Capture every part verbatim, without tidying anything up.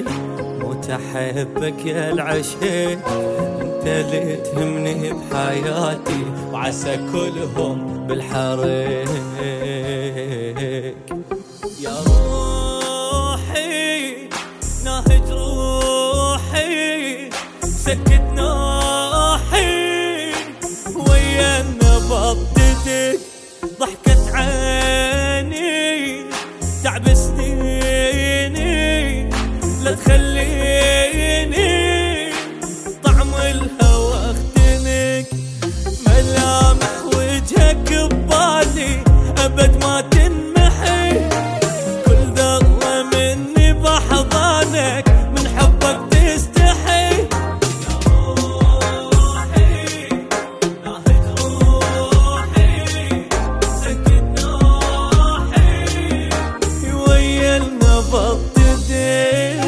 عيني موت احبك يا العشيق، انت اللي تهمني بحياتي وعسى كلهم بالحريق. يا روحي ناهج روحي سكت ناحي ويا نبضتك ضحكت عيني تعب سنيني لا تخليني طعم الهوى اختنك، ملامح وجهك ببالي ابد ما تنمحي، كل ذرة مني بحضانك من حبك تستحي. يا روحي ناهج روحي سكت ناحي ويا النبض تدين.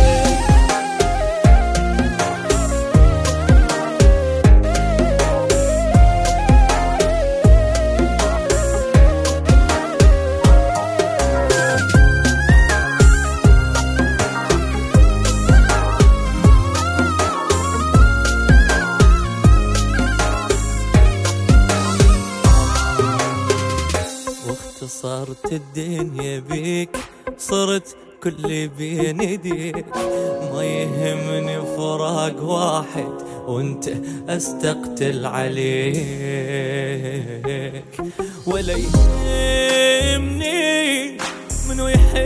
واختصرت الدنيا بيك صرت كل بين يديك، ما يهمني فراق واحد وانت استقتل عليك، ولا يهمني منو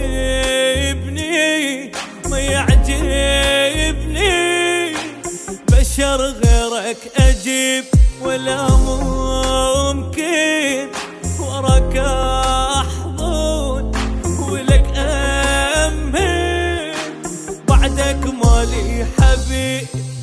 يحبني ما يعجبني، بشر غيرك اجيب ولا ممكن وراك احضن ولك امن، بعدك مالي حبيب